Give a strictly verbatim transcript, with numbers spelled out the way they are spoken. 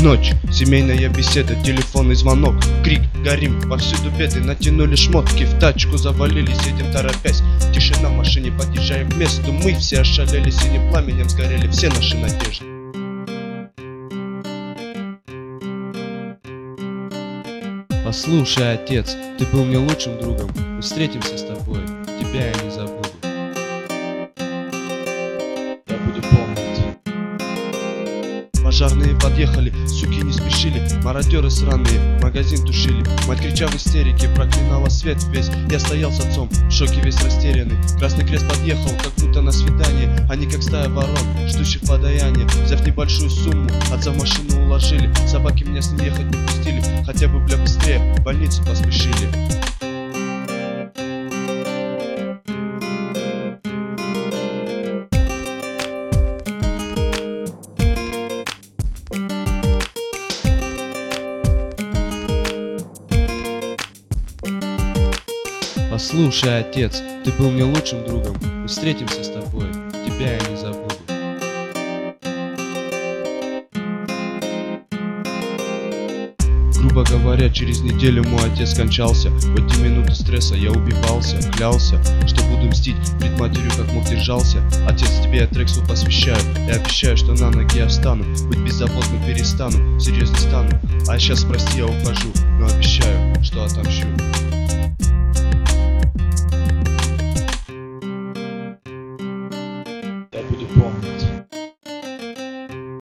Ночь, семейная беседа, телефонный звонок, крик, горим, повсюду беды, натянули шмотки, в тачку завалились, едем торопясь. Тишина в машине, подъезжаем к месту, мы все ошалели, синим пламенем сгорели все наши надежды. Послушай, отец, ты был мне лучшим другом. Мы встретимся с тобой, тебя я не забуду. Я буду помнить. Пожарные подъехали, суки не спешили, мародеры сраные магазин тушили. Мать, крича в истерике, проклинала свет весь. Я стоял с отцом, в шоке весь растерянный. Красный крест подъехал, как будто на свидание. Они как стая ворон, ждущих подаяния. Взяв небольшую сумму, отца в машину уложили. Собаки меня с ним ехать не пустили, хотя бы, бля, быстрее, в больницу поспешили. Послушай, отец, ты был мне лучшим другом. Мы встретимся с тобой, тебя я не забуду. Грубо говоря, через неделю мой отец скончался. В эти минуты стресса я убивался, клялся, что буду мстить, пред матерью как мог держался. Отец, тебе я трек свой посвящаю, и обещаю, что на ноги я встану, быть беззаботным перестану, серьезно стану. А сейчас, прости, я ухожу, но обещаю, что отомщу.